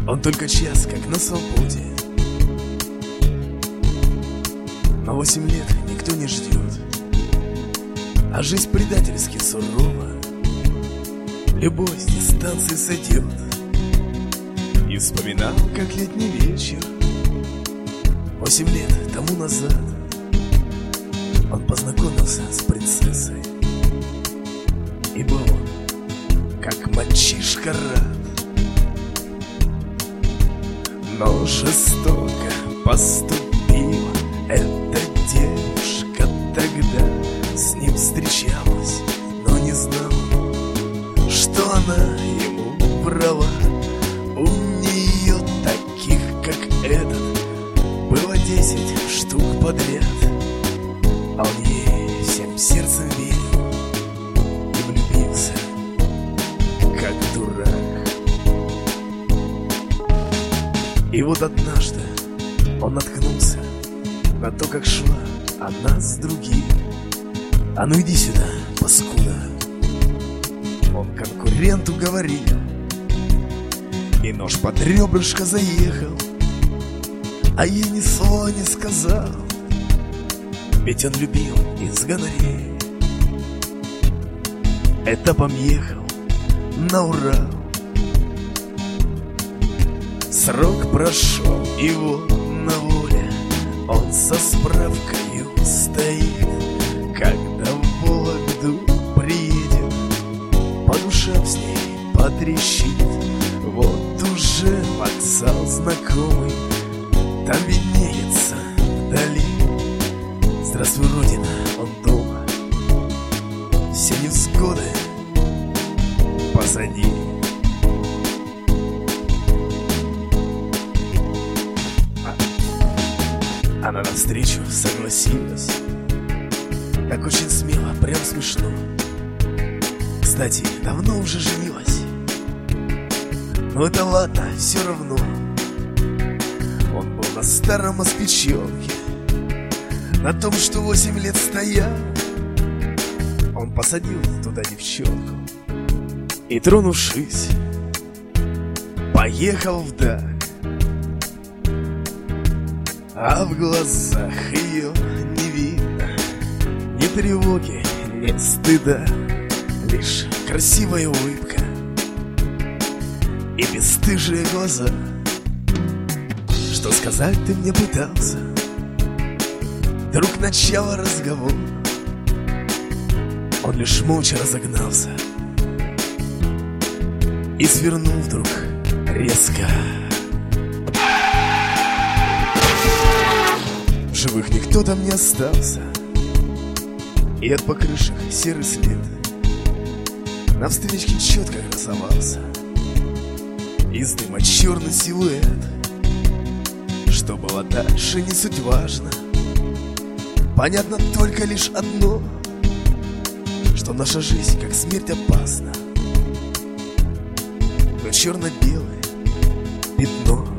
Он только час, как на свободе. Но 8 лет никто не ждет, а жизнь предательски сурова. Любовь с дистанции сойдет. И вспоминал, как летний вечер 8 лет тому назад он познакомился с принцессой. И был он, как мальчишка, рад. Но жестоко поступила эта девушка тогда. С ним встречалась, но не знала, что она ему врала. У нее таких, как этот, было 10 штук подряд. А он ей всем сердцем верил и влюбился, как дурак. И вот однажды он наткнулся на то, как шла она с другим. А ну иди сюда, паскуда, он конкуренту говорил. И нож под ребрышко заехал, а ей ни слова не сказал. Ведь он любил из гонореи. Этапом ехал на Урал. Срок прошел, и вот на воле он со справкою стоит. Когда в Вологду приедет, по душам с ней потрещит. Вот уже вокзал знакомый, там виднеется вдали. Здравствуй, Родина, он дома, все невзгоды позади. Она навстречу согласилась, так очень смело, прям смешно. Кстати, давно уже женилась, но это ладно, все равно. Он был на старом москвичонке, на том, что 8 лет стоял. Он посадил туда девчонку и, тронувшись, поехал вдаль. А в глазах ее не видно ни тревоги, ни стыда, лишь красивая улыбка и бесстыжие глаза. Что сказать ты мне пытался? Вдруг начало разговор. Он лишь молча разогнался и свернул вдруг резко. В живых никто там не остался, и от покрышек серый след на встречке четко красовался. Из дыма черный силуэт. Что было дальше, не суть важно. Понятно только лишь одно, что наша жизнь, как смерть, опасна. Но черно-белое пятно